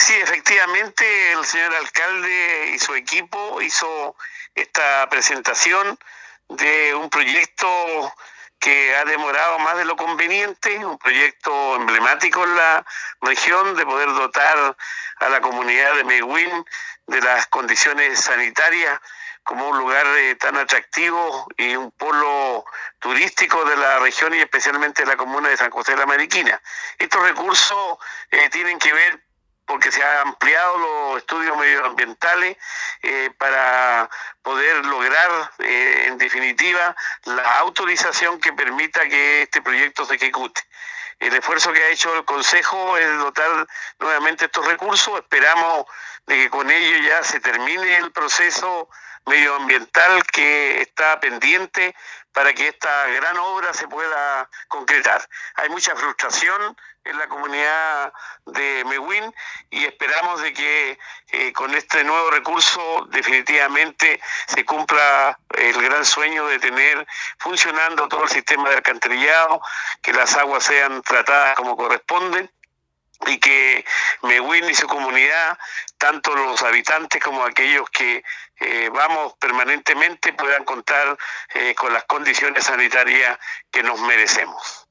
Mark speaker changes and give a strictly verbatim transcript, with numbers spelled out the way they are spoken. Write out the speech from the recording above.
Speaker 1: Sí, efectivamente, el señor alcalde y su equipo hizo esta presentación de un proyecto que ha demorado más de lo conveniente, un proyecto emblemático en la región de poder dotar a la comunidad de Mehuín de las condiciones sanitarias como un lugar eh, tan atractivo y un polo turístico de la región y especialmente de la comuna de San José de la Mariquina. Estos recursos eh, tienen que ver porque se han ampliado los estudios medioambientales eh, para poder lograr, eh, en definitiva, la autorización que permita que este proyecto se ejecute. El esfuerzo que ha hecho el Consejo es dotar nuevamente estos recursos. Esperamos de que con ello ya se termine el proceso medioambiental que está pendiente para que esta gran obra se pueda concretar. Hay mucha frustración en la comunidad de Mehuín y esperamos de que eh, con este nuevo recurso definitivamente se cumpla el gran sueño de tener funcionando todo el sistema de alcantarillado, que las aguas sean tratadas como corresponden y que Mehuín y su comunidad, tanto los habitantes como aquellos que eh, vamos permanentemente, puedan contar eh, con las condiciones sanitarias que nos merecemos.